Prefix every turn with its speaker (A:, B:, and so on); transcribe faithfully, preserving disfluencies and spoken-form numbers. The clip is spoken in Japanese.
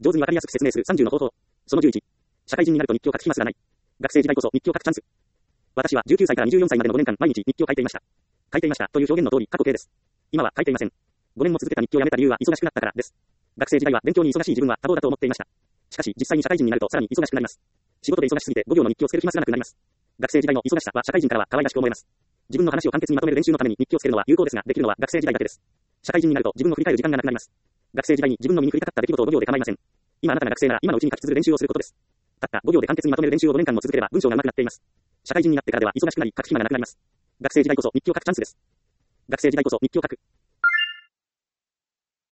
A: 上手にわかりやすく説明するさんじゅうの方法。そのじゅういち。社会人になると日記を書く暇すらない。学生時代こそ日記を書くチャンス。私はじゅうきゅうさいからにじゅうよんさいまでのごねんかん毎日日記を書いていました。書いていましたという表現の通り過去形です。今は書いていません。ごねんも続けた日記をやめた理由は忙しくなったからです。学生時代は勉強に忙しい自分は多忙だと思っていました。しかし実際に社会人になるとさらに忙しくなります。仕事で忙しすぎてごびょうの日記をつける暇すらなくなります。学生時代の忙しさは社会人からは可愛らしく思えます。自分の話を簡潔にまとめる練習のために日記をつけるのは有効ですが、できるのは学生時代だけです。社会人になると自分を振り返る時間がなくなります。学生時代に自分の身に降りかかった出来事をごびょうで構いません。今あなたが学生なら今のうちに書き綴る練習をすることです。たったごびょうで簡潔にまとめる練習をごねんかんも続ければ文章が上手くなっています。社会人になってからでは忙しくなり書く暇がなくなります。学生時代こそ日記を書くチャンスです。学生時代こそ日記を書く。